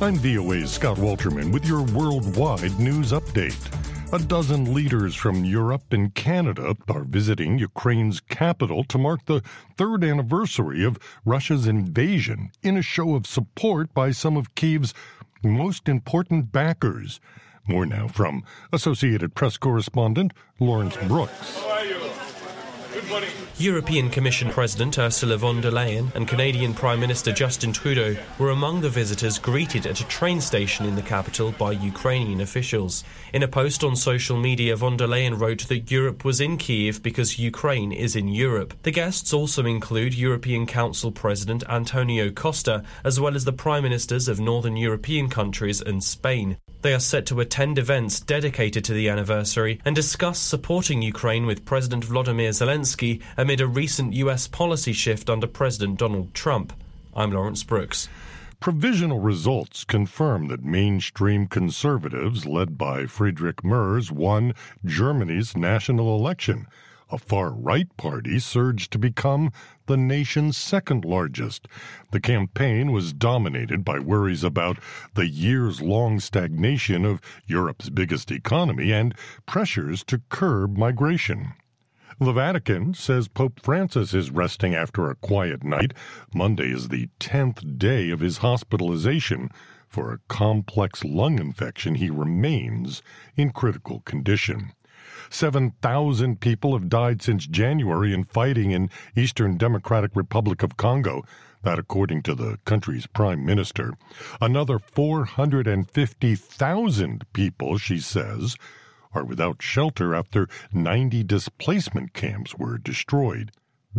I'm VOA's Scott Walterman with your worldwide news update. A dozen leaders from Europe and Canada are visiting Ukraine's capital to mark the third anniversary of Russia's invasion in a show of support by some of Kyiv's most important backers. More now from Associated Press correspondent Lawrence Brooks. How are you? Good morning. European Commission President Ursula von der Leyen and Canadian Prime Minister Justin Trudeau were among the visitors greeted at a train station in the capital by Ukrainian officials. In a post on social media, von der Leyen wrote that Europe was in Kyiv because Ukraine is in Europe. The guests also include European Council President Antonio Costa, as well as the Prime Ministers of Northern European countries and Spain. They are set to attend events dedicated to the anniversary and discuss supporting Ukraine with President Volodymyr Zelensky amid a recent US policy shift under President Donald Trump. I'm Lawrence Brooks. Provisional results confirm that mainstream conservatives, led by Friedrich Merz, won Germany's national election. A far-right party surged to become the nation's second largest. The campaign was dominated by worries about the years-long stagnation of Europe's biggest economy and pressures to curb migration. The Vatican says Pope Francis is resting after a quiet night. Monday is the 10th day of his hospitalization. For a complex lung infection, he remains in critical condition. 7,000 people have died since January in fighting in Eastern Democratic Republic of Congo, that according to the country's prime minister. Another 450,000 people, she says, are without shelter after 90 displacement camps were destroyed.